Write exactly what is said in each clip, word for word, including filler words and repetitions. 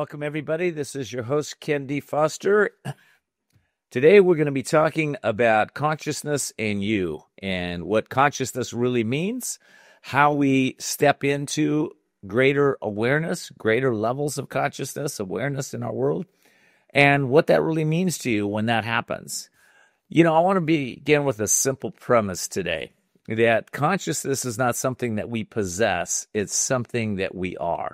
welcome everybody. This is your host, Ken D. Foster. Today we're going to be talking about consciousness and you, and what consciousness really means, how we step into greater awareness, greater levels of consciousness, awareness in our world, and what that really means to you when that happens. You know, I want to begin with a simple premise today, that consciousness is not something that we possess, it's something that we are.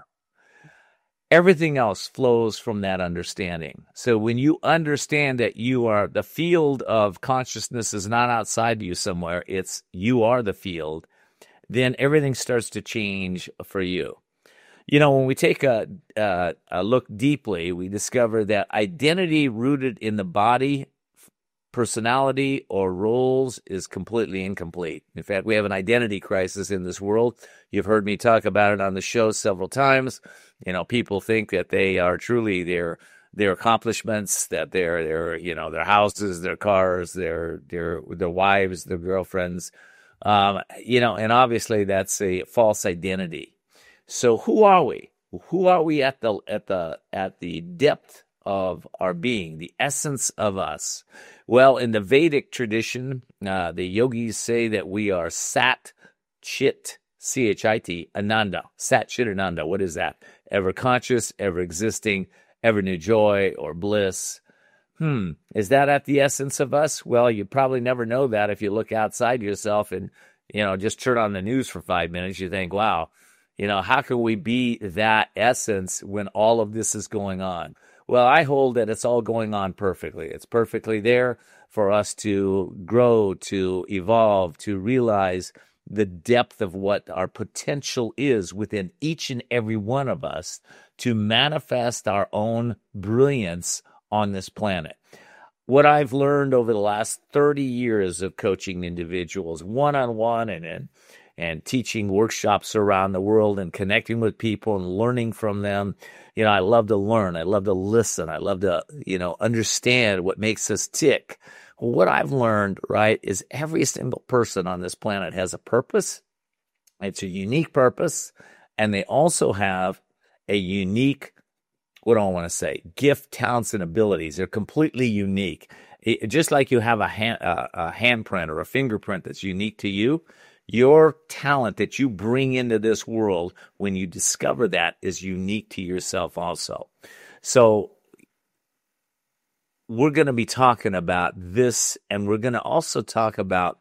Everything else flows from that understanding. So when you understand that you are, the field of consciousness is not outside you somewhere, it's you are the field, then everything starts to change for you. You know, when we take a, a, a look deeply, we discover that identity rooted in the body, personality, or roles is completely incomplete. In fact, we have an identity crisis in this world. You've heard me talk about it on the show several times. You know, people think that they are truly their their accomplishments, that they're their you know their houses, their cars, their their their wives, their girlfriends. Um, you know, and obviously that's a false identity. So who are we? Who are we at the at the at the depth of our being, the essence of us? Well, in the Vedic tradition, uh, the yogis say that we are Sat Chit, C H I T, Ananda. Sat Chit Ananda. What is that? Ever conscious, ever existing, ever new joy or bliss. Hmm, is that at the essence of us? Well, you probably never know that if you look outside yourself and, you know, just turn on the news for five minutes. You think, wow, you know, how can we be that essence when all of this is going on? Well, I hold that it's all going on perfectly. It's perfectly there for us to grow, to evolve, to realize the depth of what our potential is within each and every one of us to manifest our own brilliance on this planet. What I've learned over the last thirty years of coaching individuals one-on-one and and, and teaching workshops around the world and connecting with people and learning from them. You know, I love to learn. I love to listen. I love to, you know, understand what makes us tick. What I've learned, right, is every single person on this planet has a purpose. It's a unique purpose. And they also have a unique, what do I want to say, gift, talents, and abilities. They're completely unique. It, just like you have a, hand, uh, a handprint or a fingerprint that's unique to you, your talent that you bring into this world, when you discover that, is unique to yourself also. So we're going to be talking about this, and we're going to also talk about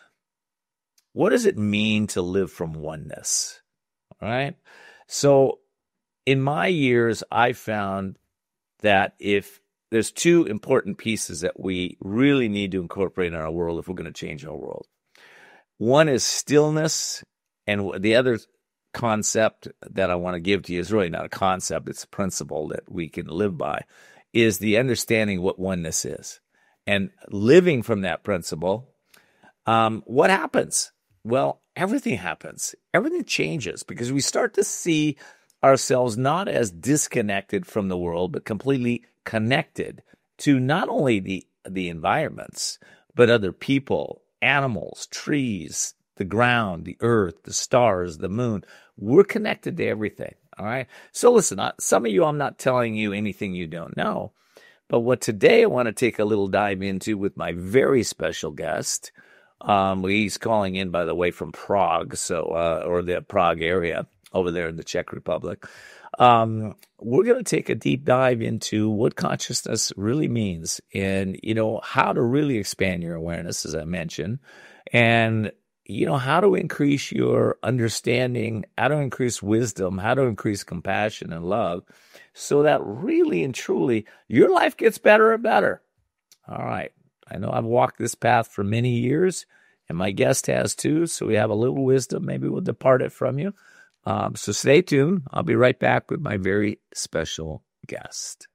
what does it mean to live from oneness, all right? So in my years, I found that if there's two important pieces that we really need to incorporate in our world if we're going to change our world. One is stillness, and the other concept that I want to give to you is really not a concept, it's a principle that we can live by, is the understanding what oneness is. And living from that principle, um, what happens? Well, everything happens. Everything changes because we start to see ourselves not as disconnected from the world, but completely connected to not only the, the environments, but other people, animals, trees, the ground, the earth, the stars, the moon. We're connected to everything, all right? So listen, some of you, I'm not telling you anything you don't know, but what today I want to take a little dive into with my very special guest. Um, he's calling in, by the way, from Prague, so uh, or the Prague area over there in the Czech Republic. Um, we're going to take a deep dive into what consciousness really means and, you know, how to really expand your awareness, as I mentioned, and, you know, how to increase your understanding, how to increase wisdom, how to increase compassion and love so that really and truly your life gets better and better. All right. I know I've walked this path for many years, and my guest has too, so we have a little wisdom. Maybe we'll depart it from you. Um, so stay tuned. I'll be right back with my very special guest.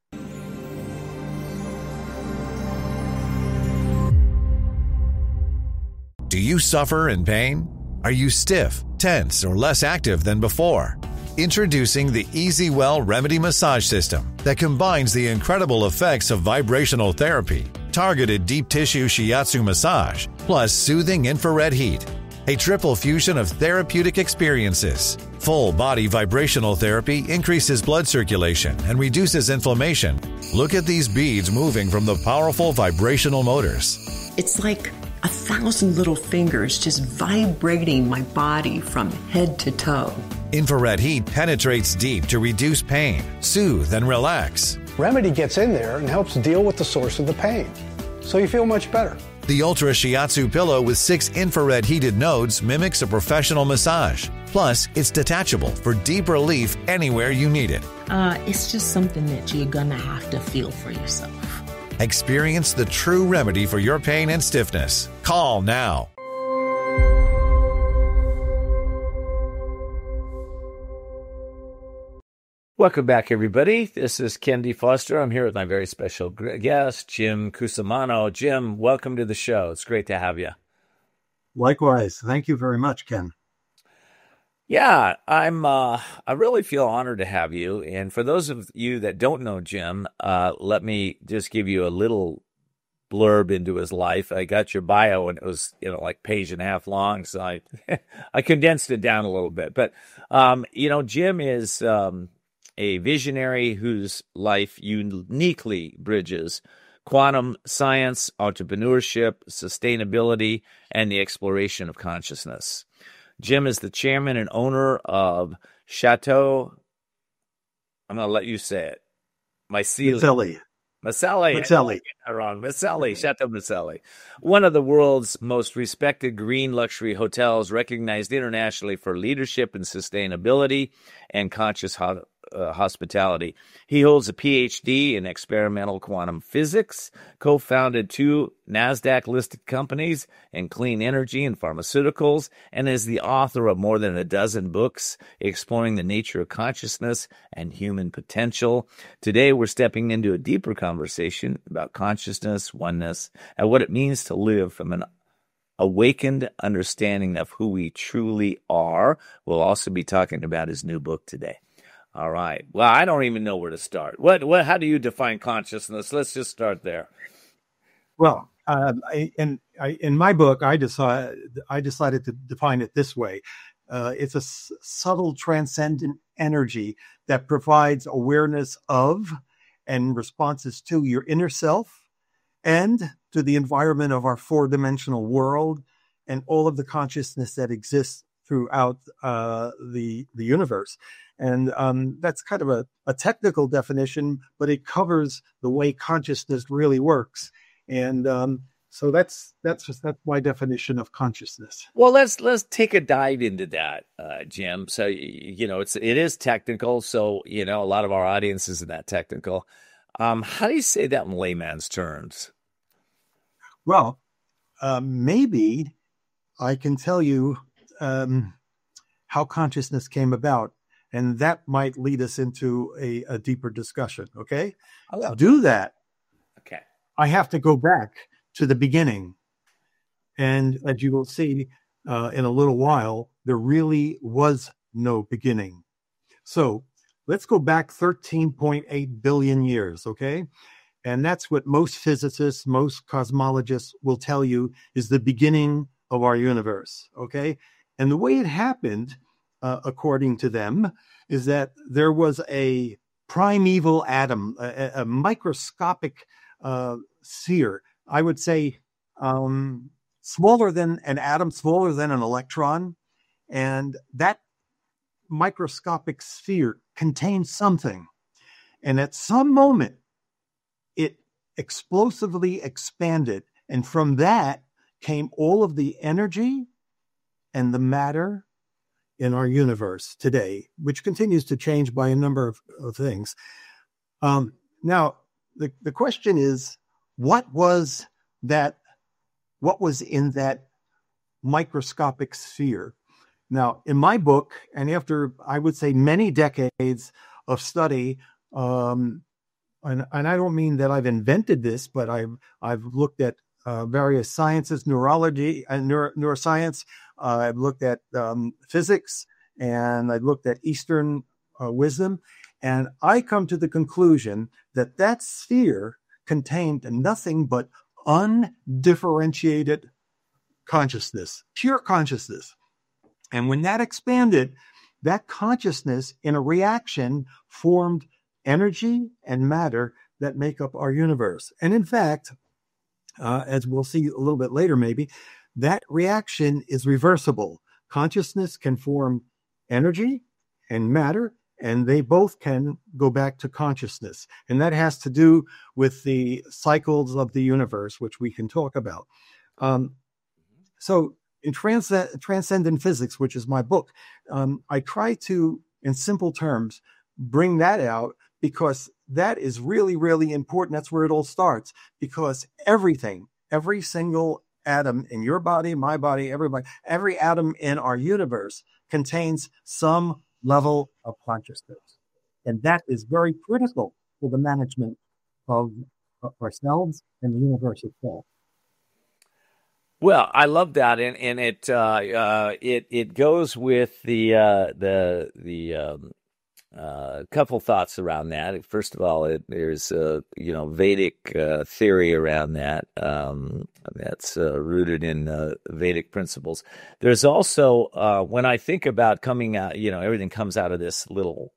Do you suffer in pain? Are you stiff, tense, or less active than before? Introducing the EasyWell Remedy Massage System that combines the incredible effects of vibrational therapy, targeted deep tissue shiatsu massage, plus soothing infrared heat. A triple fusion of therapeutic experiences. Full body vibrational therapy increases blood circulation and reduces inflammation. Look at these beads moving from the powerful vibrational motors. It's like a thousand little fingers just vibrating my body from head to toe. Infrared heat penetrates deep to reduce pain, soothe, and relax. Remedy gets in there and helps deal with the source of the pain, so you feel much better. The Ultra Shiatsu pillow with six infrared heated nodes mimics a professional massage. Plus, it's detachable for deep relief anywhere you need it. Uh, it's just something that you're gonna have to feel for yourself. Experience the true remedy for your pain and stiffness. Call now. Welcome back, everybody. This is Ken D. Foster. I'm here with my very special guest, Jim Cusimano. Jim, welcome to the show. It's great to have you. Likewise. Thank you very much, Ken. Yeah, I'm. Uh, I really feel honored to have you. And for those of you that don't know Jim, uh, let me just give you a little blurb into his life. I got your bio, and it was, you know, like page and a half long, so I I condensed it down a little bit. But um, you know, Jim is um, a visionary whose life uniquely bridges quantum science, entrepreneurship, sustainability, and the exploration of consciousness. Jim is the chairman and owner of Chateau. I'm going to let you say it. Myceli. Myceli. Myceli. Wrong. Myceli. Chateau Myceli. One of the world's most respected green luxury hotels, recognized internationally for leadership and sustainability and conscious ho- uh, hospitality. He holds a P H D in experimental quantum physics, co-founded two NASDAQ-listed companies in clean energy and pharmaceuticals, and is the author of more than a dozen books exploring the nature of consciousness and human potential. Today, we're stepping into a deeper conversation about consciousness, oneness, and what it means to live from an awakened understanding of who we truly are. We'll also be talking about his new book today. All right. Well, I don't even know where to start. What? What? How do you define consciousness? Let's just start there. Well, uh, I, in I, in my book, I decided I decided to define it this way: uh, it's a s- subtle, transcendent energy that provides awareness of and responses to your inner self and to the environment of our four-dimensional world and all of the consciousness that exists throughout uh, the the universe. And um, that's kind of a, a technical definition, but it covers the way consciousness really works. And um, so that's that's just that's my definition of consciousness. Well, let's let's take a dive into that, uh, Jim. So you know, it's it is technical. So you know, a lot of our audience isn't that technical. Um, how do you say that in layman's terms? Well, uh, maybe I can tell you um, how consciousness came about. And that might lead us into a, a deeper discussion, okay? To do that, okay, I have to go back to the beginning. And as you will see uh, in a little while, there really was no beginning. So let's go back thirteen point eight billion years, okay? And that's what most physicists, most cosmologists will tell you is the beginning of our universe, okay? And the way it happened, Uh, according to them, is that there was a primeval atom, a, a microscopic uh, sphere, I would say um, smaller than an atom, smaller than an electron. And that microscopic sphere contained something. And at some moment, it explosively expanded. And from that came all of the energy and the matter in our universe today, which continues to change by a number of, of things. Um, now, the, the question is, what was that, what was in that microscopic sphere? Now, in my book, and after, I would say, many decades of study, um, and, and I don't mean that I've invented this, but I've, I've looked at uh, various sciences, neurology and neuro, neuroscience. Uh, I've looked at um, physics, and I looked at Eastern uh, wisdom, and I come to the conclusion that that sphere contained nothing but undifferentiated consciousness, pure consciousness. And when that expanded, that consciousness in a reaction formed energy and matter that make up our universe. And in fact, uh, as we'll see a little bit later, maybe, that reaction is reversible. Consciousness can form energy and matter, and they both can go back to consciousness. And that has to do with the cycles of the universe, which we can talk about. Um, so in Trans- Transcendent Physics, which is my book, um, I try to, in simple terms, bring that out because that is really, really important. That's where it all starts, because everything, every single atom in your body, my body, everybody, every atom in our universe contains some level of consciousness. And that is very critical for the management of ourselves and the universe itself. Well, I love that, and and it uh, uh, it it goes with the uh, the the um, uh, couple thoughts around that. First of all, it, there's uh, you know Vedic uh, theory around that um, that's uh, rooted in uh, Vedic principles. There's also uh, when I think about coming out, you know, everything comes out of this little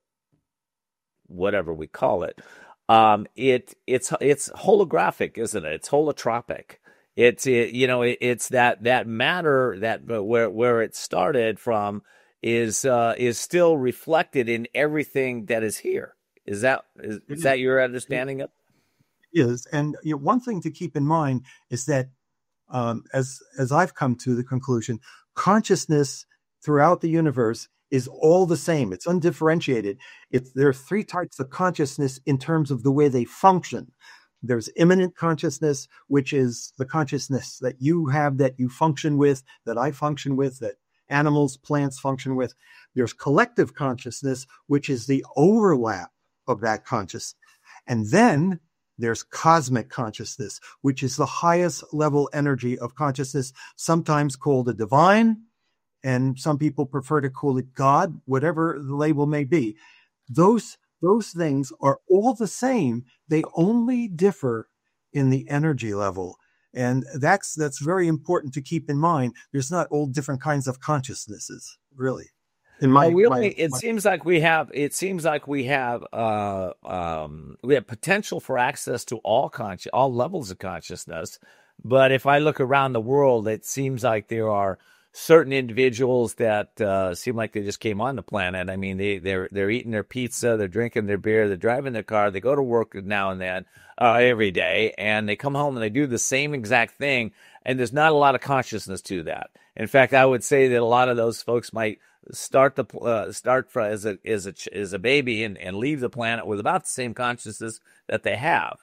whatever we call it. Um, it it's it's holographic, isn't it? It's holotropic. It's it, you know it, it's that that matter that uh, where where it started from is uh, is still reflected in everything that is here. Is that is, is that your understanding of? It is, and you know, one thing to keep in mind is that um, as as I've come to the conclusion, consciousness throughout the universe is all the same. It's undifferentiated. It's, there are three types of consciousness in terms of the way they function. There's immanent consciousness, which is the consciousness that you have, that you function with, that I function with, that animals, plants function with. There's collective consciousness, which is the overlap of that consciousness. And then there's cosmic consciousness, which is the highest level energy of consciousness, sometimes called the divine, and some people prefer to call it God, whatever the label may be. Those Those things are all the same. They only differ in the energy level. And that's that's very important to keep in mind. There's not all different kinds of consciousnesses, really. In my, oh, really, my, it my, seems like we have. It seems like we have. Uh, um, we have potential for access to all conscious, all levels of consciousness. But if I look around the world, it seems like there are certain individuals that uh, seem like they just came on the planet. I mean, they, they're they're eating their pizza, they're drinking their beer, they're driving their car, they go to work now and then, uh, every day, and they come home and they do the same exact thing, and there's not a lot of consciousness to that. In fact, I would say that a lot of those folks might start the uh, start for, as a as a as a baby and, and leave the planet with about the same consciousness that they have.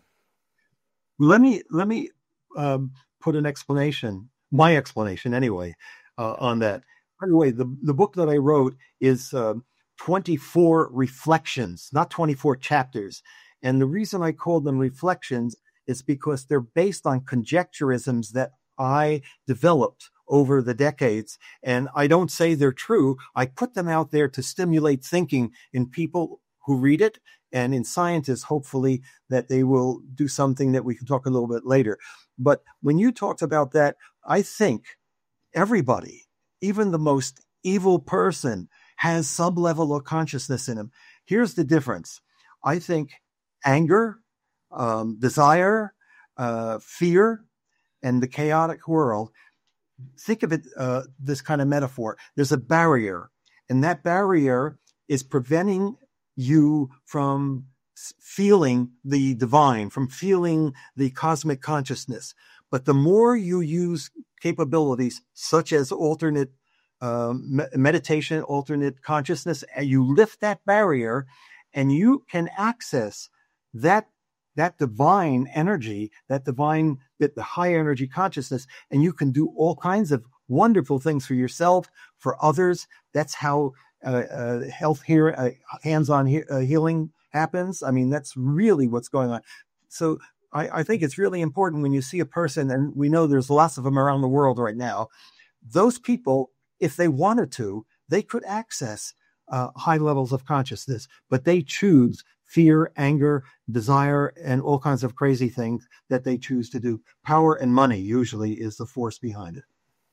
Let me let me um, put an explanation. My explanation, anyway, uh, on that. By the way, the, the book that I wrote is uh, twenty-four reflections, not twenty-four chapters. And the reason I call them reflections is because they're based on conjecturisms that I developed over the decades. And I don't say they're true. I put them out there to stimulate thinking in people who read it, and in scientists, hopefully, that they will do something that we can talk a little bit later. But when you talked about that, I think everybody, even the most evil person, has some level of consciousness in him. Here's the difference. I think anger, um, desire, uh, fear, and the chaotic world, think of it, uh, this kind of metaphor. There's a barrier, and that barrier is preventing you from feeling the divine, from feeling the cosmic consciousness. But the more you use capabilities such as alternate um, meditation, alternate consciousness, and you lift that barrier, and you can access that that divine energy, that divine, that the high energy consciousness, and you can do all kinds of wonderful things for yourself, for others. That's how uh, uh, health here, uh, hands-on he- uh, healing happens. I mean, that's really what's going on. So I, I think it's really important when you see a person, and we know there's lots of them around the world right now, those people, if they wanted to, they could access uh, high levels of consciousness, but they choose fear, anger, desire, and all kinds of crazy things that they choose to do. Power and money usually is the force behind it.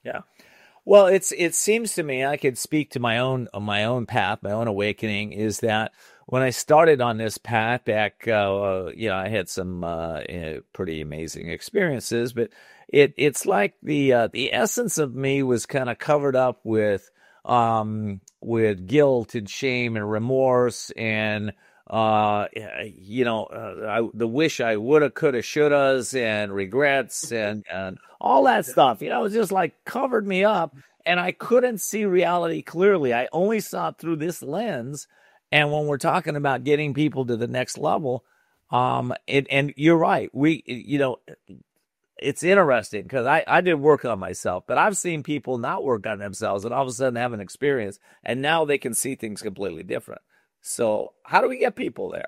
Yeah. Well, it's it seems to me, I could speak to my own my own path, my own awakening, is that when I started on this path back, uh, you know, I had some uh, pretty amazing experiences, but it it's like the uh, the essence of me was kind of covered up with um, with guilt and shame and remorse and uh, you know, uh, I, the wish I woulda, coulda, shouldas and regrets and and all that stuff. You know, it was just like covered me up, and I couldn't see reality clearly. I only saw it through this lens. And when we're talking about getting people to the next level, um, it, and you're right, we, you know, it's interesting because I, I did work on myself, but I've seen people not work on themselves and all of a sudden have an experience, and now they can see things completely different. So how do we get people there?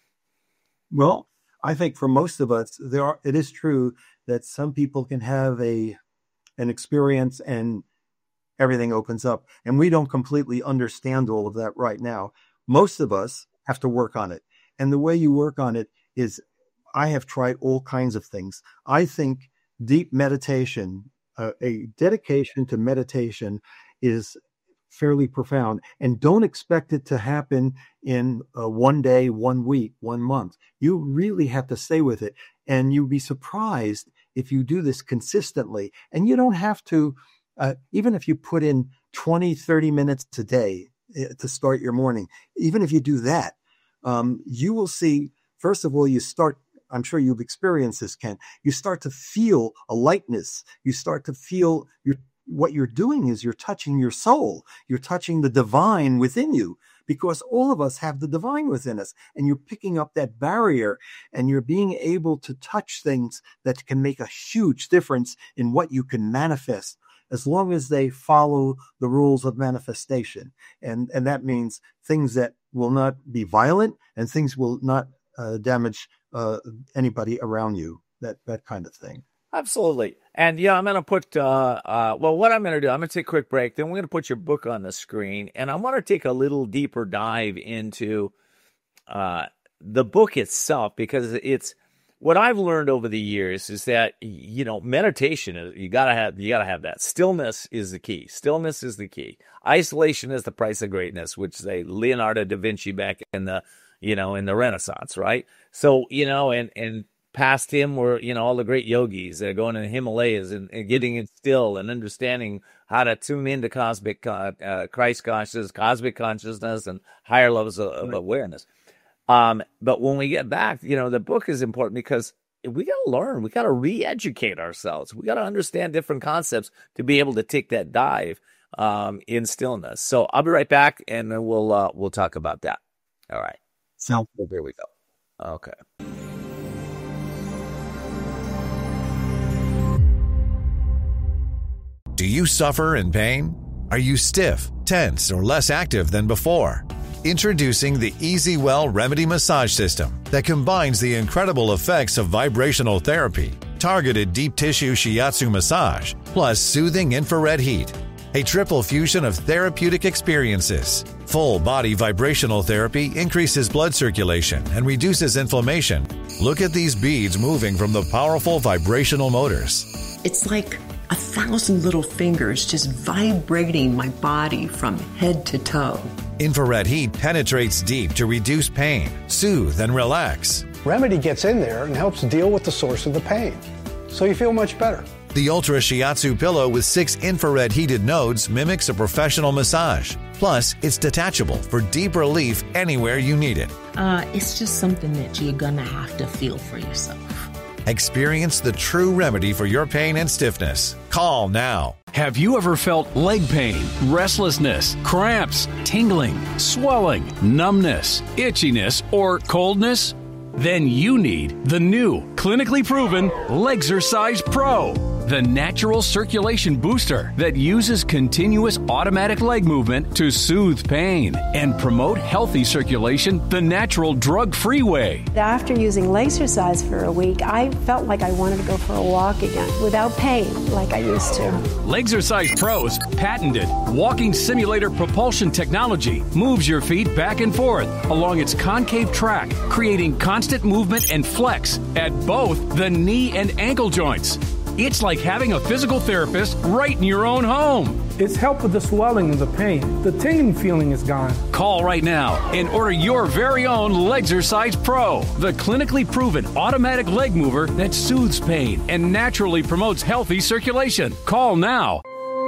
Well, I think for most of us, there are, it is true that some people can have a an experience and everything opens up, and we don't completely understand all of that right now. Most of us have to work on it. And the way you work on it is, I have tried all kinds of things. I think deep meditation, uh, a dedication to meditation is fairly profound. And don't expect it to happen in uh, one day, one week, one month. You really have to stay with it. And you'll be surprised if you do this consistently. And you don't have to, uh, even if you put in twenty, thirty minutes a day, to start your morning. Even if you do that, um, you will see, first of all, you start, I'm sure you've experienced this, Ken, you start to feel a lightness. You start to feel you're, what you're doing is you're touching your soul. You're touching the divine within you, because all of us have the divine within us, and you're picking up that barrier and you're being able to touch things that can make a huge difference in what you can manifest, as long as they follow the rules of manifestation. And, and that means things that will not be violent and things will not uh, damage uh, anybody around you, that, that kind of thing. Absolutely. And yeah, I'm going to put, uh, uh, well, what I'm going to do, I'm going to take a quick break. Then we're going to put your book on the screen. And I want to take a little deeper dive into uh, the book itself, because it's, what I've learned over the years is that, you know, meditation is, you gotta have, you gotta have that. Stillness is the key. Stillness is the key. Isolation is the price of greatness, which say Leonardo da Vinci back in the, you know, in the Renaissance, right? So, you know, and, and past him were, you know, all the great yogis that are going in the Himalayas and, and getting it still and understanding how to tune into cosmic, uh, uh, Christ consciousness, cosmic consciousness, and higher levels of, of awareness. Um, but when we get back, you know, the book is important because we got to learn, we got to re-educate ourselves. We got to understand different concepts to be able to take that dive, um, in stillness. So I'll be right back and then we'll, uh, we'll talk about that. All right. So here we go. Okay. Do you suffer in pain? Are you stiff, tense, or less active than before? Introducing the EasyWell Remedy Massage System that combines the incredible effects of vibrational therapy, targeted deep tissue shiatsu massage, plus soothing infrared heat. A triple fusion of therapeutic experiences. Full body vibrational therapy increases blood circulation and reduces inflammation. Look at these beads moving from the powerful vibrational motors. It's like a thousand little fingers just vibrating my body from head to toe. Infrared heat penetrates deep to reduce pain, soothe, and relax. Remedy gets in there and helps deal with the source of the pain, so you feel much better. The Ultra Shiatsu pillow with six infrared heated nodes mimics a professional massage. Plus, it's detachable for deep relief anywhere you need it. Uh, it's just something that you're gonna have to feel for yourself. Experience the true remedy for your pain and stiffness. Call now. Have you ever felt leg pain, restlessness, cramps, tingling, swelling, numbness, itchiness, or coldness? Then you need the new, clinically proven Legzercise Pro, the natural circulation booster that uses continuous automatic leg movement to soothe pain and promote healthy circulation the natural drug-free way. After using Legzercise for a week, I felt like I wanted to go for a walk again without pain like I used to. Legzercise Pro's patented walking simulator propulsion technology moves your feet back and forth along its concave track, creating constant movement and flex at both the knee and ankle joints. It's like having a physical therapist right in your own home. It's helped with the swelling and the pain. The tingling feeling is gone. Call right now and order your very own Legzercise Pro, the clinically proven automatic leg mover that soothes pain and naturally promotes healthy circulation. Call now.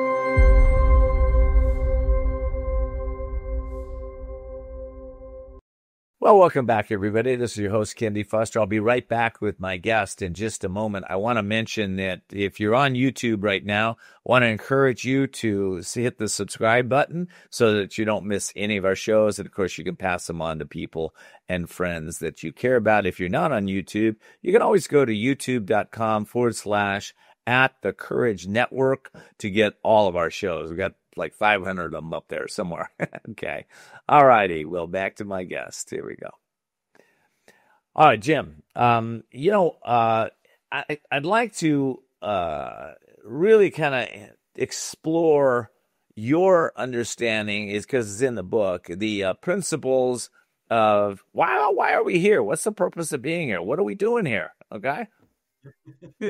Well, welcome back, everybody. This is your host, Ken D. Foster. I'll be right back with my guest in just a moment. I want to mention that if you're on YouTube right now, I want to encourage you to hit the subscribe button so that you don't miss any of our shows. And, of course, you can pass them on to people and friends that you care about. If you're not on YouTube, you can always go to youtube.com forward slash at the Courage Network to get all of our shows. We've got like five hundred of them up there somewhere. Okay. All righty. Well, back to my guest. Here we go. All right, Jim. Um, you know, uh, I, I'd like to uh, really kind of explore your understanding, is because it's in the book, the uh, principles of why, why are we here? What's the purpose of being here? What are we doing here? Okay. Yeah.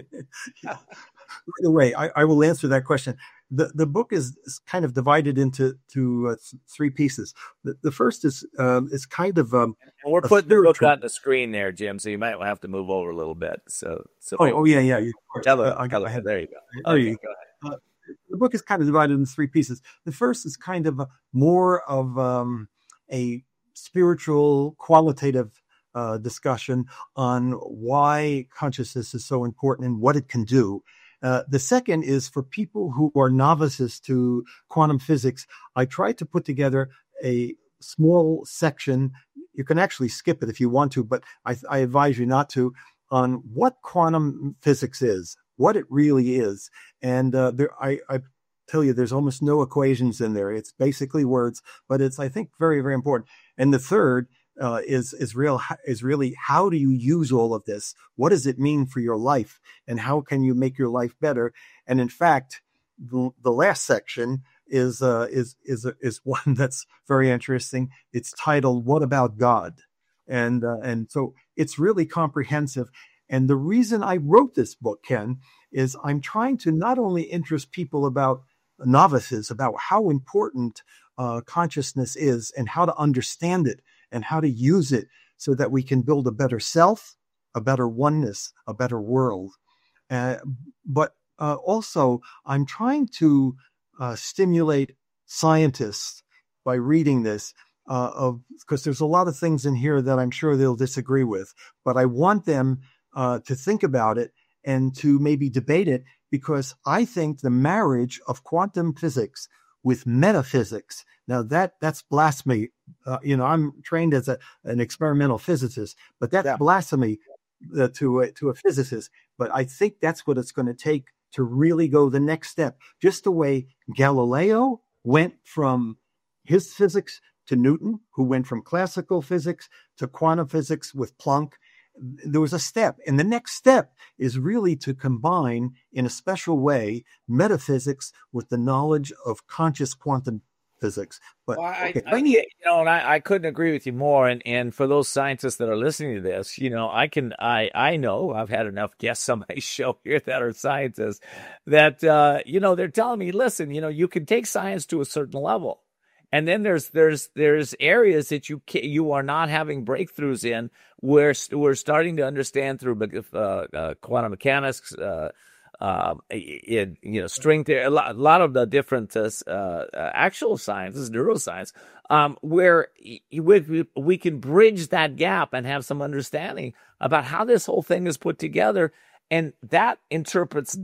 Right away, I, I will answer that question. The the book is, is kind of divided into to uh, three pieces. The, the first is um, is kind of um, and we're putting the book on the screen there, Jim. So you might have to move over a little bit. So, so oh, oh yeah, yeah. You, tell uh, it, I got my head. There you go. Oh, okay, you go. Uh, the book is kind of divided into three pieces. The first is kind of a, more of um, a spiritual, qualitative uh, discussion on why consciousness is so important and what it can do. Uh, the second is for people who are novices to quantum physics. I tried to put together a small section. You can actually skip it if you want to, but I, I advise you not to, on what quantum physics is, what it really is. And uh, there, I, I tell you, there's almost no equations in there. It's basically words, but it's, I think, very, very important. And the third Uh, is is real is really, how do you use all of this? What does it mean for your life, and how can you make your life better? And in fact, the, the last section is uh, is is is one that's very interesting. It's titled "What About God?" and uh, and so it's really comprehensive. And the reason I wrote this book, Ken, is I'm trying to not only interest people about novices about how important uh, consciousness is and how to understand it, and how to use it so that we can build a better self, a better oneness, a better world. Uh, but uh, also, I'm trying to uh, stimulate scientists by reading this, uh, of because there's a lot of things in here that I'm sure they'll disagree with, but I want them uh, to think about it and to maybe debate it, because I think the marriage of quantum physics with metaphysics, now that that's blasphemy. Uh, you know, I'm trained as a, an experimental physicist, but that's yeah. blasphemy uh, to a, to a physicist. But I think that's what it's going to take to really go the next step. Just the way Galileo went from his physics to Newton, who went from classical physics to quantum physics with Planck. There was a step, and the next step is really to combine in a special way metaphysics with the knowledge of conscious quantum physics. But well, I, okay, I, you know, and I, I couldn't agree with you more. And and for those scientists that are listening to this, you know, I can I I know I've had enough guests on my show here that are scientists that uh, you know, they're telling me, listen, you know, you can take science to a certain level. And then there's there's there's areas that you can, you are not having breakthroughs in, where we're starting to understand through uh, uh, quantum mechanics, uh, uh, it, you know, string theory, a lot, a lot of the different uh, uh, actual sciences, neuroscience, um, where we, we can bridge that gap and have some understanding about how this whole thing is put together, and that interprets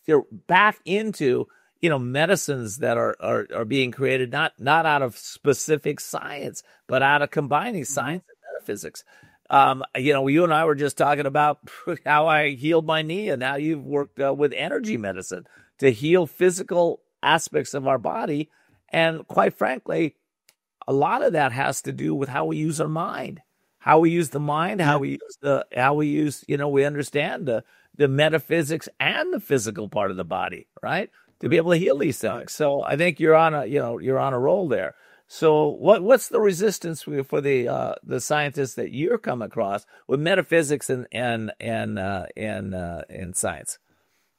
back into, you know, medicines that are, are, are being created, not, not out of specific science, but out of combining science and metaphysics. Um, you know, you and I were just talking about how I healed my knee, and how you've worked uh, with energy medicine to heal physical aspects of our body. And quite frankly, a lot of that has to do with how we use our mind, how we use the mind, how we use the, how we use, you know, we understand the, the metaphysics and the physical part of the body, right? To be able to heal these things. So I think you're on a, you know, you're on a roll there. So what what's the resistance for the uh, the scientists that you're come across with metaphysics and and and uh, and uh, and science?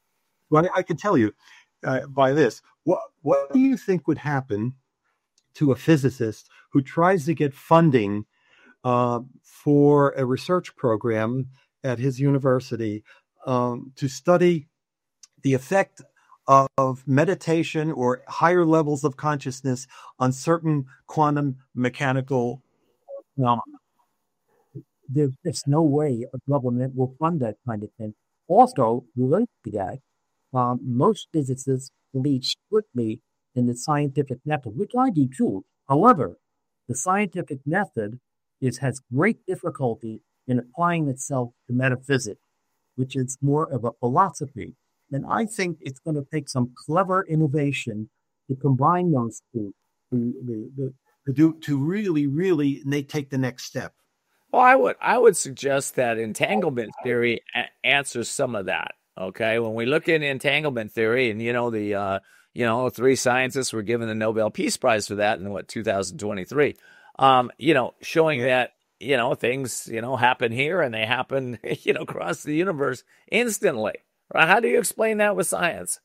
Well, I can tell you uh, by this. What what do you think would happen to a physicist who tries to get funding uh, for a research program at his university um, to study the effect of meditation or higher levels of consciousness on certain quantum mechanical phenomena? There's just no way a government will fund that kind of thing. Also, related to that, um, most physicists believe strictly in the scientific method, which I do too. However, the scientific method is has great difficulty in applying itself to metaphysics, which is more of a philosophy. And I think it's going to take some clever innovation to combine those two, to, to, to do to really, really, and they take the next step. Well, I would I would suggest that entanglement theory a- answers some of that. Okay, when we look at entanglement theory, and you know the uh, you know three scientists were given the Nobel Peace Prize for that in what two thousand twenty-three. Um, you know, showing that you know things you know happen here and they happen you know across the universe instantly. Right? How do you explain that with science?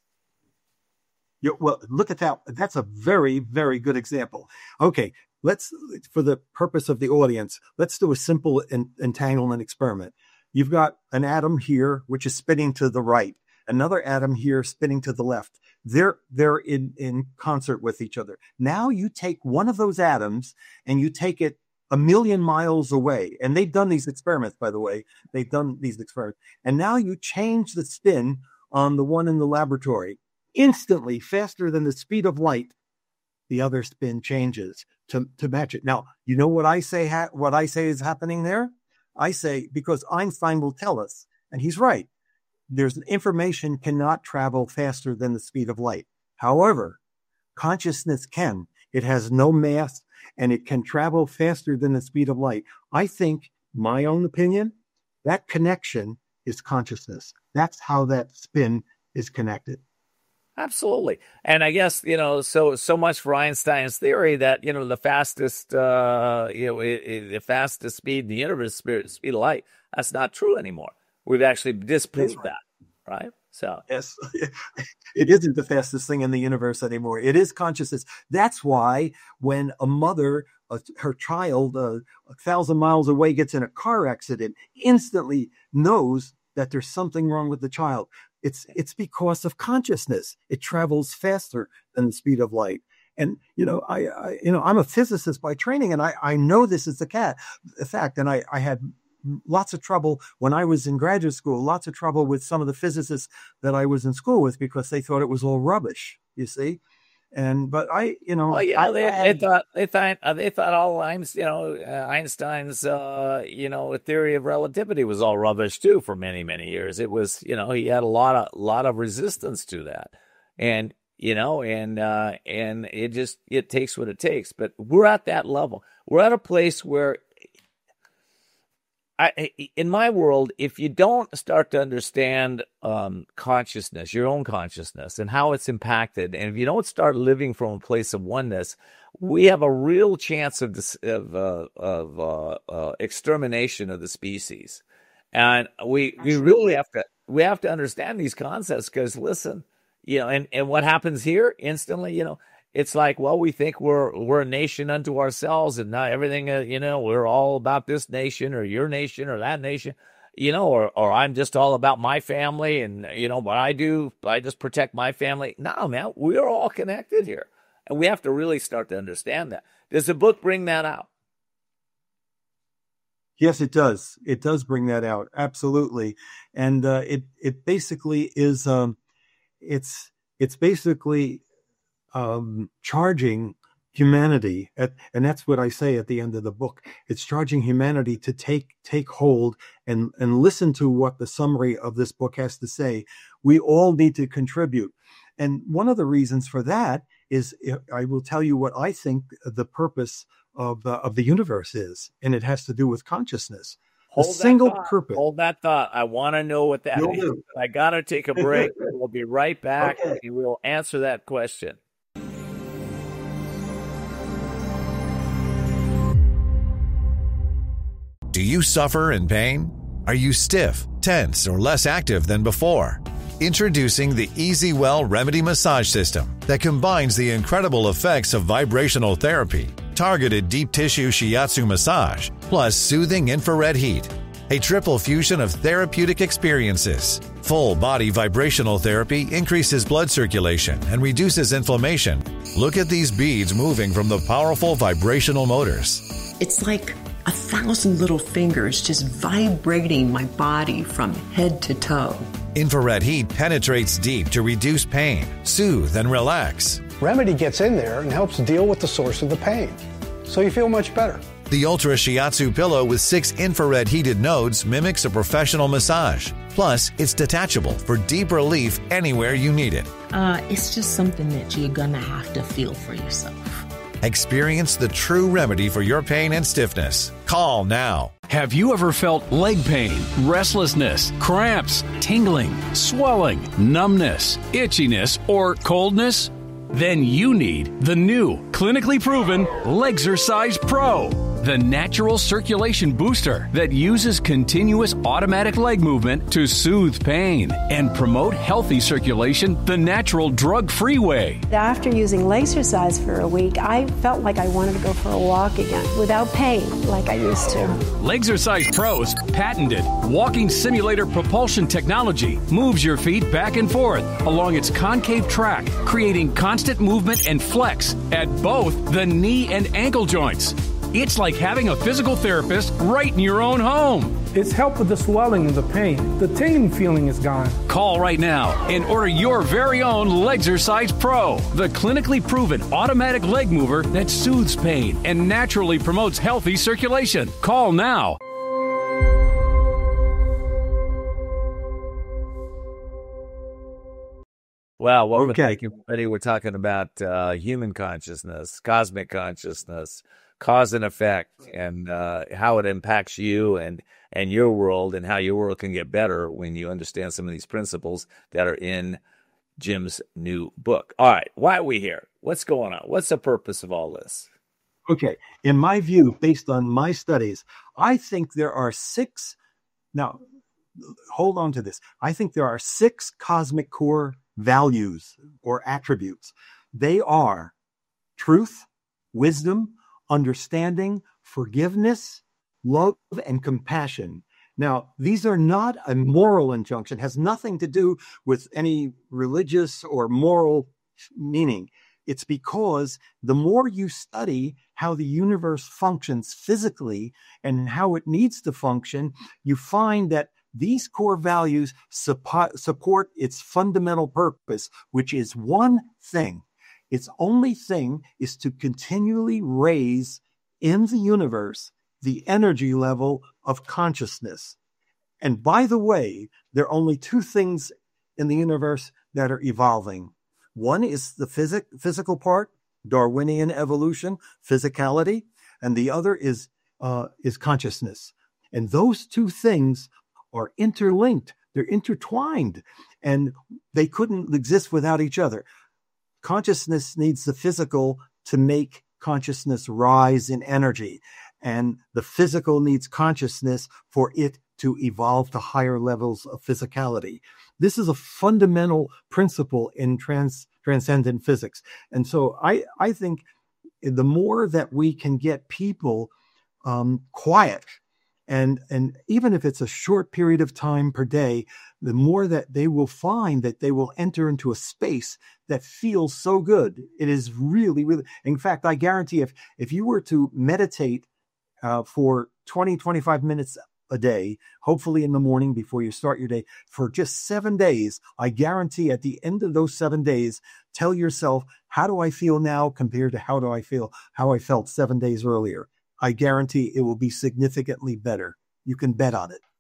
Yeah, well, look at that. That's a very, very good example. Okay, let's, for the purpose of the audience, let's do a simple en- entanglement experiment. You've got an atom here, which is spinning to the right, another atom here spinning to the left. They're, they're in, in concert with each other. Now you take one of those atoms and you take it a million miles away. And they've done these experiments, by the way. They've done these experiments. And now you change the spin on the one in the laboratory. Instantly, faster than the speed of light, the other spin changes to, to match it. Now, you know what I say, ha- what I say is happening there? I say, because Einstein will tell us, and he's right, there's information cannot travel faster than the speed of light. However, consciousness can. It has no mass, and it can travel faster than the speed of light. I think, my own opinion, that connection is consciousness. That's how that spin is connected. Absolutely. And I guess, you know, so so much for Einstein's theory that, you know, the fastest, uh, you know, it, it, the fastest speed in the universe is the speed of light. That's not true anymore. We've actually disproved right. that, right? So yes, it isn't the fastest thing in the universe anymore. It is consciousness. That's why when a mother, uh, her child, uh, a thousand miles away gets in a car accident, instantly knows that there's something wrong with the child. It's it's because of consciousness. It travels faster than the speed of light. And you know, I, I you know I'm a physicist by training, and I, I know this is the cat, a fact. And I, I had lots of trouble when I was in graduate school. Lots of trouble with some of the physicists that I was in school with because they thought it was all rubbish. You see. And but I, you know, well, yeah, I, they, I, they thought they thought they thought all Einstein, you know, uh, Einstein's, uh, you know, theory of relativity was all rubbish too for many many years. It was, you know, he had a lot of lot of resistance to that, and you know, and uh, and it just it takes what it takes. But we're at that level. We're at a place where. I, in my world, if you don't start to understand um, consciousness, your own consciousness, and how it's impacted, and if you don't start living from a place of oneness, we have a real chance of this, of, uh, of uh, uh, extermination of the species. And we we really have to we have to understand these concepts because listen, you know, and, and what happens here instantly, you know. It's like, well, we think we're we're a nation unto ourselves, and now everything, uh, you know, we're all about this nation or your nation or that nation, you know, or or I'm just all about my family, and you know what I do, I just protect my family. No, man, we're all connected here, and we have to really start to understand that. Does the book bring that out? Yes, it does. It does bring that out, absolutely, and uh, it it basically is, um, it's it's basically. Um, charging humanity, at, and that's what I say at the end of the book. It's charging humanity to take take hold and and listen to what the summary of this book has to say. We all need to contribute, and one of the reasons for that is I will tell you what I think the purpose of uh, of the universe is, and it has to do with consciousness. Hold the single thought. purpose. Hold that thought. I want to know what that You'll is. do. I got to take a break. We'll be right back, Okay. and we'll answer that question. Do you suffer in pain? Are you stiff, tense, or less active than before? Introducing the EasyWell Remedy Massage System that combines the incredible effects of vibrational therapy, targeted deep tissue shiatsu massage, plus soothing infrared heat. A triple fusion of therapeutic experiences. Full body vibrational therapy increases blood circulation and reduces inflammation. Look at these beads moving from the powerful vibrational motors. It's like a thousand little fingers just vibrating my body from head to toe. Infrared heat penetrates deep to reduce pain, soothe, and relax. Remedy gets in there and helps deal with the source of the pain, so you feel much better. The Ultra Shiatsu pillow with six infrared heated nodes mimics a professional massage. Plus, it's detachable for deep relief anywhere you need it. Uh, it's just something that you're gonna have to feel for yourself. Experience the true remedy for your pain and stiffness. Call now. Have you ever felt leg pain, restlessness, cramps, tingling, swelling, numbness, itchiness, or coldness? Then you need the new, clinically proven Legzercise Pro, the natural circulation booster that uses continuous automatic leg movement to soothe pain and promote healthy circulation the natural drug-free way. After using Legzercise for a week, I felt like I wanted to go for a walk again without pain like I used to. Legzercise Pro's patented walking simulator propulsion technology moves your feet back and forth along its concave track, creating constant movement and flex at both the knee and ankle joints. It's like having a physical therapist right in your own home. It's helped with the swelling and the pain. The tingling feeling is gone. Call right now and order your very own Legzercise Pro, the clinically proven automatic leg mover that soothes pain and naturally promotes healthy circulation. Call now. Well, welcome Okay. back, everybody. We're talking about uh, human consciousness, cosmic consciousness, cause and effect, and uh, how it impacts you and, and your world, and how your world can get better when you understand some of these principles that are in Jim's new book. All right, why are we here? What's going on? What's the purpose of all this? Okay. In my view, based on my studies, I think there are six. Now, hold on to this. I think there are six cosmic core values or attributes. They are truth, wisdom, understanding, forgiveness, love, and compassion. Now, these are not a moral injunction, has nothing to do with any religious or moral meaning. It's because the more you study how the universe functions physically and how it needs to function, you find that these core values support, support its fundamental purpose, which is one thing. Its only thing is to continually raise in the universe the energy level of consciousness. And by the way, there are only two things in the universe that are evolving. One is the physic, physical part, Darwinian evolution, physicality, and the other is uh, is consciousness. And those two things are interlinked. They're intertwined, and they couldn't exist without each other. Consciousness needs the physical to make consciousness rise in energy, and the physical needs consciousness for it to evolve to higher levels of physicality. This is a fundamental principle in trans, transcendent physics. And so I, I think the more that we can get people um, quiet, and, and even if it's a short period of time per day, the more that they will find that they will enter into a space that feels so good. It is really, really, in fact, I guarantee if, if you were to meditate uh, for twenty, twenty-five minutes a day, hopefully in the morning before you start your day, for just seven days, I guarantee at the end of those seven days, tell yourself, how do I feel now compared to how do I feel, how I felt seven days earlier? I guarantee it will be significantly better. You can bet on it.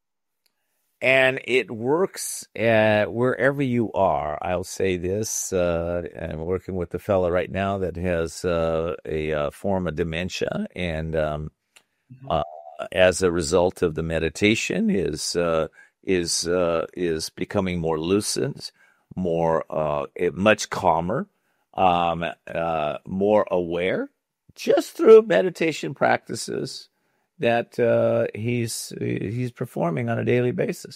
And it works uh, wherever you are. I'll say this, uh, I'm working with a fellow right now that has uh, a uh, form of dementia, and um, uh, as a result of the meditation, is uh, is uh, is becoming more lucid, more uh, much calmer, um, uh, more aware, just through meditation practices that uh, he's he's performing on a daily basis.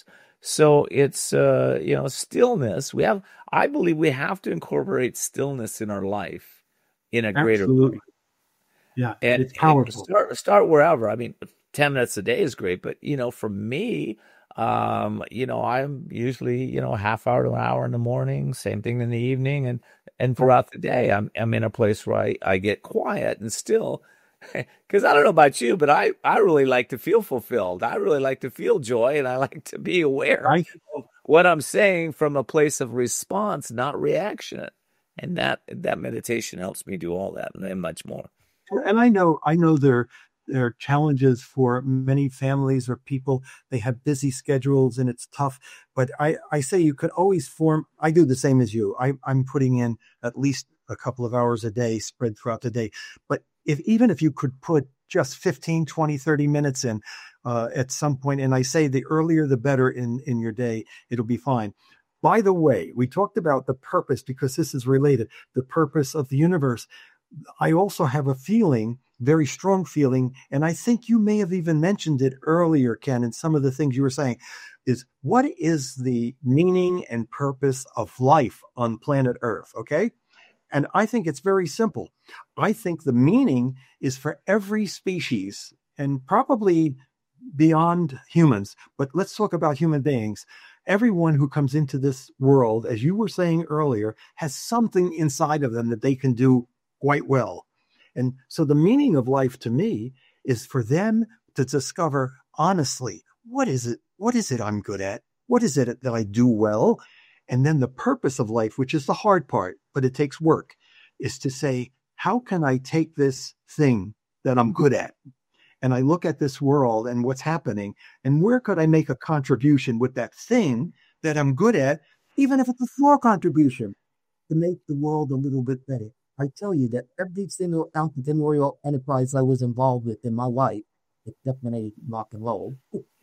So it's, uh, you know, stillness. We have, I believe we have to incorporate stillness in our life in a greater Absolutely. way. Yeah, And, it's powerful. and start, start wherever. I mean, ten minutes a day is great, but, you know, for me, um, you know, I'm usually, you know, a half hour to an hour in the morning, same thing in the evening. And, and throughout the day, I'm, I'm in a place where I, I get quiet and still. Because I don't know about you, but I, I really like to feel fulfilled. I really like to feel joy, and I like to be aware I, of what I'm saying from a place of response, not reaction. And that that meditation helps me do all that and much more. and I know I know there there are challenges for many families or people. They have busy schedules and it's tough. But I, I say you could always form. I do the same as you. I, I'm putting in at least a couple of hours a day spread throughout the day. But if even if you could put just fifteen, twenty, thirty minutes in uh, at some point, and I say the earlier the better in, in your day, it'll be fine. By the way, we talked about the purpose because this is related, the purpose of the universe. I also have a feeling, very strong feeling, and I think you may have even mentioned it earlier, Ken, in some of the things you were saying, is what is the meaning and purpose of life on planet Earth, okay? And I think it's very simple. I think the meaning is for every species and probably beyond humans, but let's talk about human beings. Everyone who comes into this world, as you were saying earlier, has something inside of them that they can do quite well. And so the meaning of life to me is for them to discover honestly, what is it? What is it I'm good at? What is it that I do well? And then the purpose of life, which is the hard part, but it takes work, is to say, how can I take this thing that I'm good at? And I look at this world and what's happening, and where could I make a contribution with that thing that I'm good at, even if it's a small contribution, to make the world a little bit better? I tell you that every single entrepreneurial enterprise I was involved with in my life, except when rock and roll,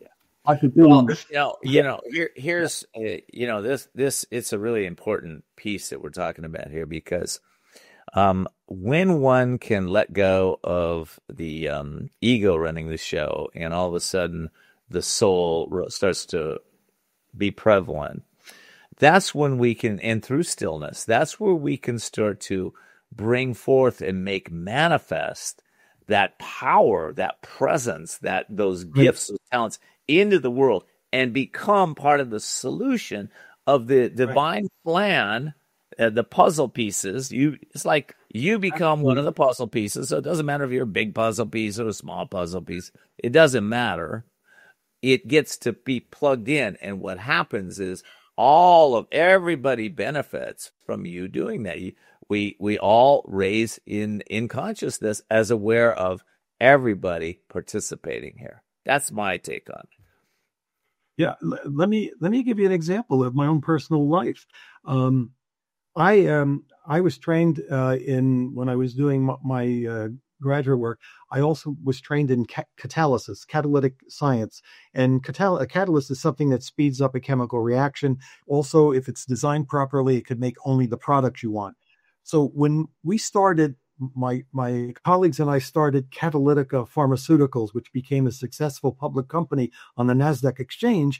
I could do. Well, you know, you know, here, here's, uh, you know, this, this, it's a really important piece that we're talking about here because um, when one can let go of the um, ego running the show and all of a sudden the soul starts to be prevalent, that's when we can, and through stillness, that's where we can start to bring forth and make manifest that power, that presence, that those gifts, those talents into the world and become part of the solution of the divine right. plan, uh, the puzzle pieces. You, it's like you become one of the puzzle pieces. So it doesn't matter if you're a big puzzle piece or a small puzzle piece. It doesn't matter. It gets to be plugged in. And what happens is all of everybody benefits from you doing that. You, we, we all raise in, in consciousness as aware of everybody participating here. That's my take on it. Yeah, l- let me let me give you an example of my own personal life. Um, I um I was trained uh, in when I was doing my, my uh, graduate work. I also was trained in ca- catalysis, catalytic science, and catal- a catalyst is something that speeds up a chemical reaction. Also, if it's designed properly, it could make only the product you want. So when we started. My my colleagues and I started Catalytica Pharmaceuticals, which became a successful public company on the NASDAQ exchange.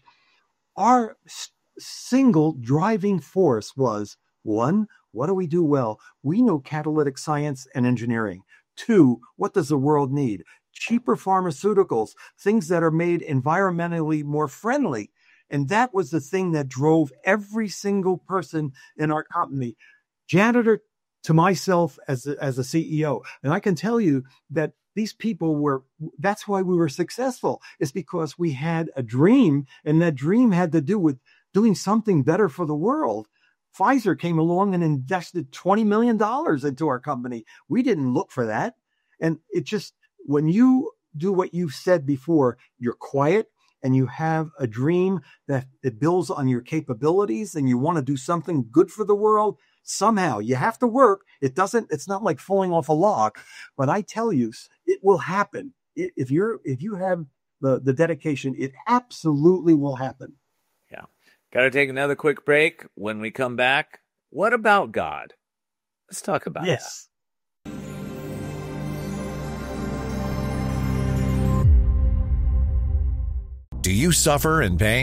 Our s- single driving force was, one, what do we do well? We know catalytic science and engineering. Two, what does the world need? Cheaper pharmaceuticals, things that are made environmentally more friendly. And that was the thing that drove every single person in our company. Janitor to myself as a, as a C E O. And I can tell you that these people were, that's why we were successful, is because we had a dream, and that dream had to do with doing something better for the world. Pfizer came along and invested twenty million dollars into our company. We didn't look for that. And it just, when you do what you said before, you're quiet and you have a dream that it builds on your capabilities and you want to do something good for the world, somehow you have to work. It doesn't, it's not like falling off a log, but I tell you, it will happen. If you're, if you have the, the dedication, it absolutely will happen. Yeah. Got to take another quick break. When we come back, what about God? Let's talk about yes. that. Do you suffer in pain?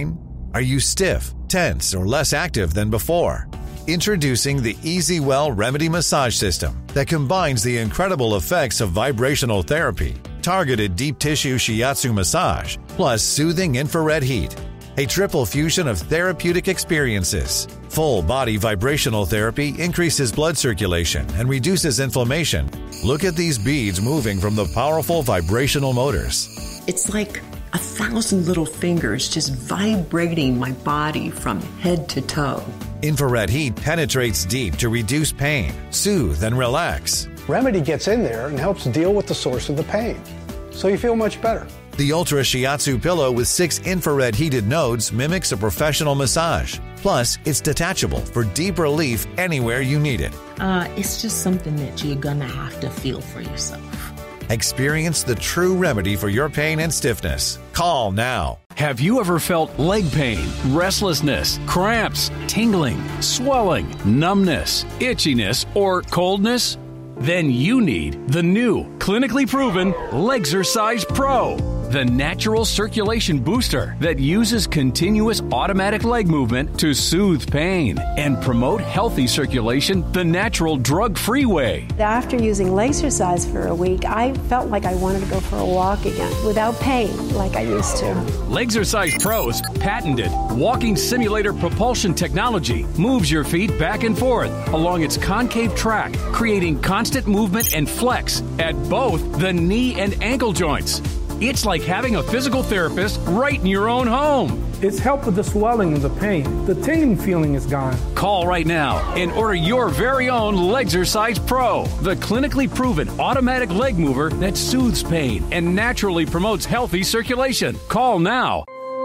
Are you stiff, tense, or less active than before? Introducing the Easy Well Remedy Massage System that combines the incredible effects of vibrational therapy, targeted deep tissue shiatsu massage, plus soothing infrared heat. A triple fusion of therapeutic experiences. Full body vibrational therapy increases blood circulation and reduces inflammation. Look at these beads moving from the powerful vibrational motors. It's like a thousand little fingers just vibrating my body from head to toe. Infrared heat penetrates deep to reduce pain, soothe, and relax. Remedy gets in there and helps deal with the source of the pain, so you feel much better. The Ultra Shiatsu pillow with six infrared heated nodes mimics a professional massage. Plus, it's detachable for deep relief anywhere you need it. Uh, it's just something that you're gonna have to feel for yourself. Experience the true remedy for your pain and stiffness. Call now. Have you ever felt leg pain, restlessness, cramps, tingling, swelling, numbness, itchiness, or coldness? Then you need the new, clinically proven Legzercise Pro, the natural circulation booster that uses continuous automatic leg movement to soothe pain and promote healthy circulation the natural drug-free way. After using Legzercise for a week, I felt like I wanted to go for a walk again without pain like I used to. Legzercise Pro's patented walking simulator propulsion technology moves your feet back and forth along its concave track, creating constant movement and flex at both the knee and ankle joints. It's like having a physical therapist right in your own home. It's helped with the swelling and the pain. The tingling feeling is gone. Call right now and order your very own Legzercise Pro, the clinically proven automatic leg mover that soothes pain and naturally promotes healthy circulation. Call now.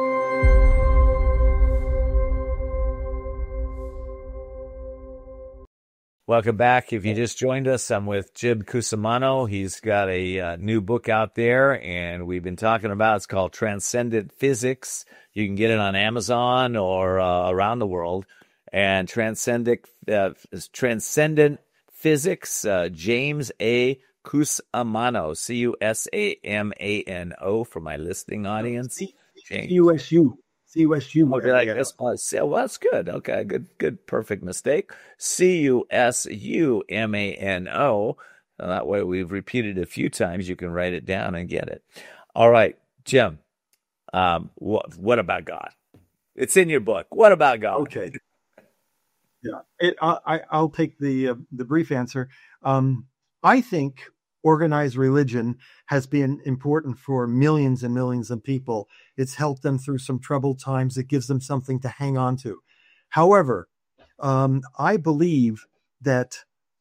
Welcome back. If you just joined us, I'm with Jim Cusimano. He's got a uh, new book out there, and we've been talking about it's called Transcendent Physics. You can get it on Amazon or uh, around the world. And Transcendent, uh, Transcendent Physics, uh, James A. Cusimano, C U S A M A N O for my listening audience. C U S U. C U S U. Okay, like this. Well, that's good. Okay, good, good, perfect mistake. C U S U M A N O. That way we've repeated it a few times. You can write it down and get it. All right, Jim, um, what, what about God? It's in your book. What about God? Okay. Yeah, it, I, I'll take the uh, the brief answer. Um, I think organized religion has been important for millions and millions of people. It's helped them through some troubled times. It gives them something to hang on to. However, um, I believe that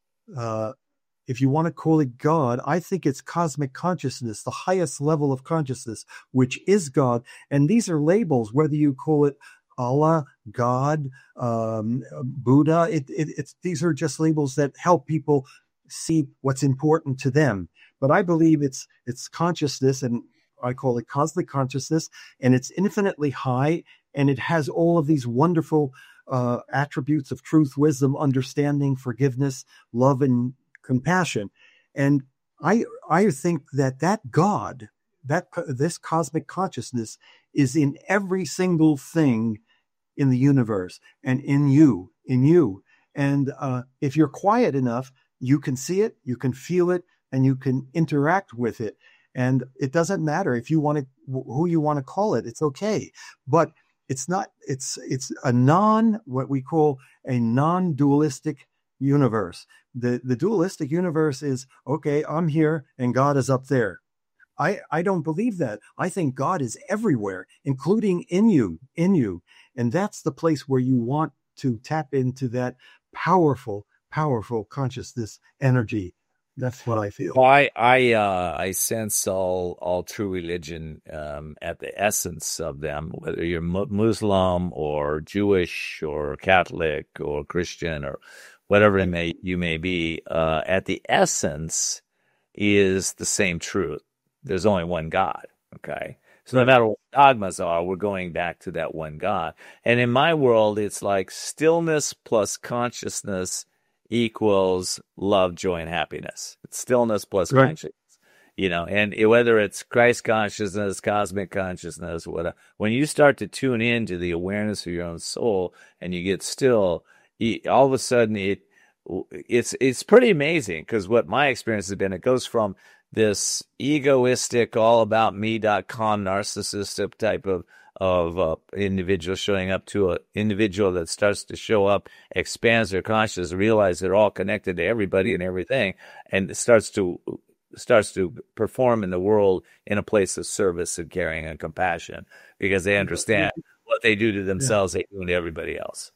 uh, if you want to call it God, I think it's cosmic consciousness, the highest level of consciousness, which is God. And these are labels, whether you call it Allah, God, um, Buddha. It, it, it's these are just labels that help people see what's important to them. But I believe it's it's consciousness, and I call it cosmic consciousness, and it's infinitely high, and it has all of these wonderful uh, attributes of truth, wisdom, understanding, forgiveness, love, and compassion. And I I think that that God, that this cosmic consciousness is in every single thing in the universe and in you, in you. And uh, if you're quiet enough, you can see it, you can feel it, and you can interact with it. And it doesn't matter if you want to, who you want to call it, it's okay. But it's not, it's, it's a non, what we call a non-dualistic universe. The, the dualistic universe is, okay, I'm here and God is up there. I, I don't believe that. I think God is everywhere, including in you, in you. And that's the place where you want to tap into that powerful, powerful consciousness energy. That's what I feel. Well, I I uh, I sense all all true religion um, at the essence of them, whether you're Muslim or Jewish or Catholic or Christian or whatever it may you may be. Uh, at the essence is the same truth. There's only one God. Okay, so no matter what dogmas are, we're going back to that one God. And in my world, it's like stillness plus consciousness equals love, joy, and happiness. It's stillness plus right. consciousness. You know, and it, whether it's Christ consciousness, cosmic consciousness, whatever, when you start to tune into the awareness of your own soul and you get still, you, all of a sudden it it's it's pretty amazing, because what my experience has been, it goes from this egoistic, all about me dot com narcissistic type of of uh, individual showing up to an individual that starts to show up, expands their consciousness, realize they're all connected to everybody and everything, and starts to starts to perform in the world in a place of service and caring and compassion, because they understand what they do to themselves, yeah. they do to everybody else.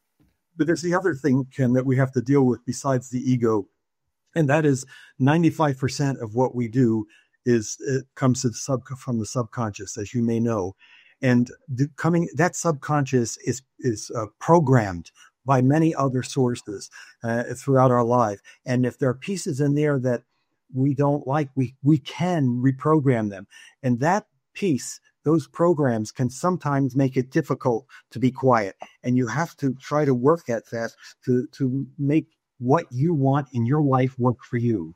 But there's the other thing, Ken, that we have to deal with besides the ego, and that is ninety-five percent of what we do is it comes to the sub, from the subconscious, as you may know. And the coming that subconscious is is uh, programmed by many other sources uh, throughout our life. And if there are pieces in there that we don't like, we we can reprogram them. And that piece, those programs, can sometimes make it difficult to be quiet. And you have to try to work at that to to make what you want in your life work for you.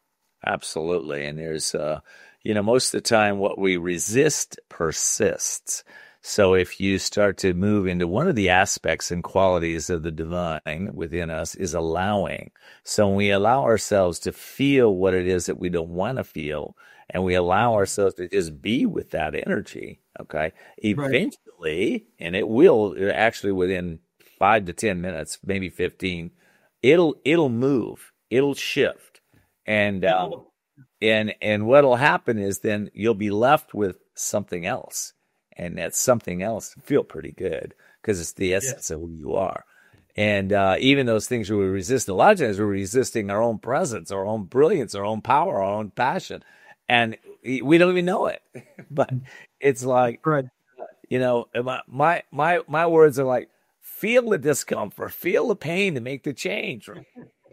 Absolutely. And there's, uh, you know, most of the time what we resist persists. So if you start to move into one of the aspects and qualities of the divine within us is allowing. So when we allow ourselves to feel what it is that we don't want to feel, and we allow ourselves to just be with that energy, okay, eventually, right. and it will actually within five to ten minutes, maybe fifteen, it'll it'll move, it'll shift. And um, and and what'll happen is then you'll be left with something else, and that something else feel pretty good because it's the essence yes. of who you are. And uh, even those things we resist, a lot of times we're resisting our own presence, our own brilliance, our own power, our own passion, and we don't even know it. But it's like, right. you know, my my my my words are like, feel the discomfort, feel the pain to make the change. Right?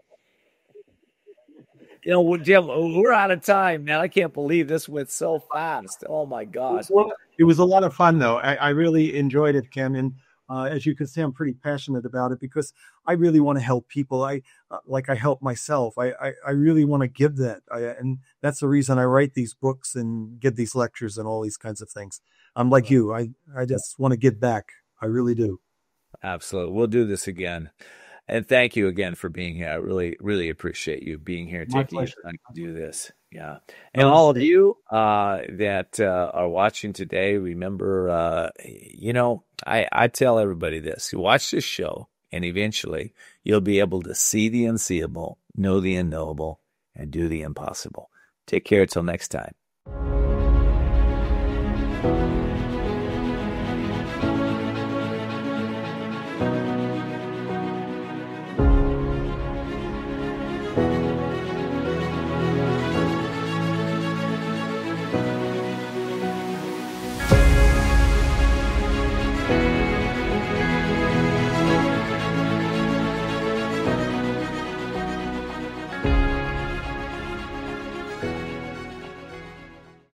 You know, Jim, we're out of time, man. I can't believe this went so fast. Oh, my gosh. Well, it was a lot of fun, though. I, I really enjoyed it, Ken. And uh, as you can see, I'm pretty passionate about it because I really want to help people. I uh, like I help myself. I, I, I really want to give that. I, and that's the reason I write these books and give these lectures and all these kinds of things. I'm like you. I, I just want to give back. I really do. Absolutely. We'll do this again. And thank you again for being here. I really, really appreciate you being here, taking your time to do this. Yeah. And all of you uh, that uh, are watching today, remember, uh, you know, I, I tell everybody this. You watch this show, and eventually you'll be able to see the unseeable, know the unknowable, and do the impossible. Take care until next time.